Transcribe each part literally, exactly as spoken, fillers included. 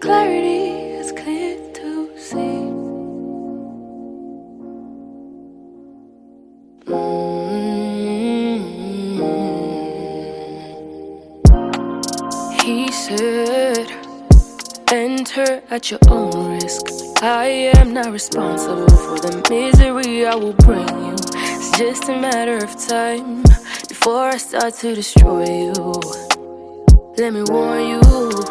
clarity is clear to see. He said, enter at your own risk. I am not responsible for the misery I will bring you. It's just a matter of time before I start to destroy you. Let me warn you.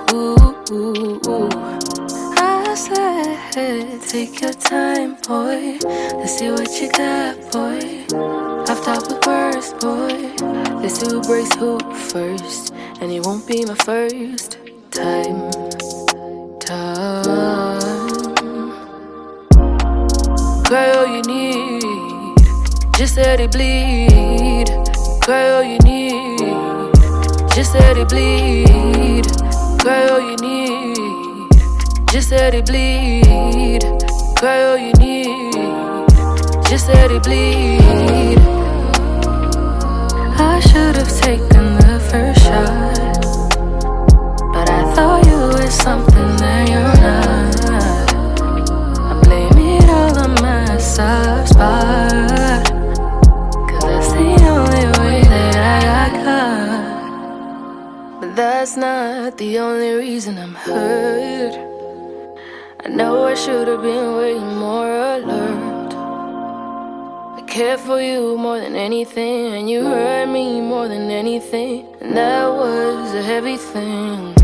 I said, take your time, boy. Let's see what you got, boy. I've thought the worst, boy. Let's see who breaks who first, and it won't be my first time. Time. Cry all you need, just let it bleed. Cry all you need, just let it bleed. Cry all you need, just let it bleed. Cry all you need, just let it bleed. I should have taken the first shot, but I thought you were something that you're not. I blame it all on my soft spot, 'cause that's the only way that I got. But that's not the only reason I'm hurt. I know I should have been way more alert. I care for you more than anything, and you hurt me more than anything, and that was a heavy thing.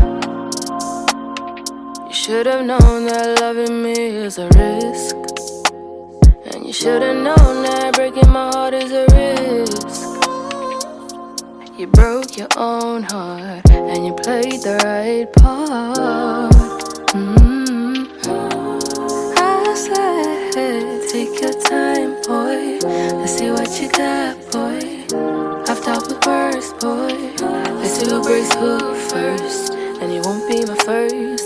You should have known that loving me is a risk, and you should have known that breaking my heart is a risk. You broke your own heart, and you played the right part. Mm-hmm. I said, take your time, boy. Let's see what you got, boy. I've thought the worst, boy. Let's see who breaks who first, and it won't be my first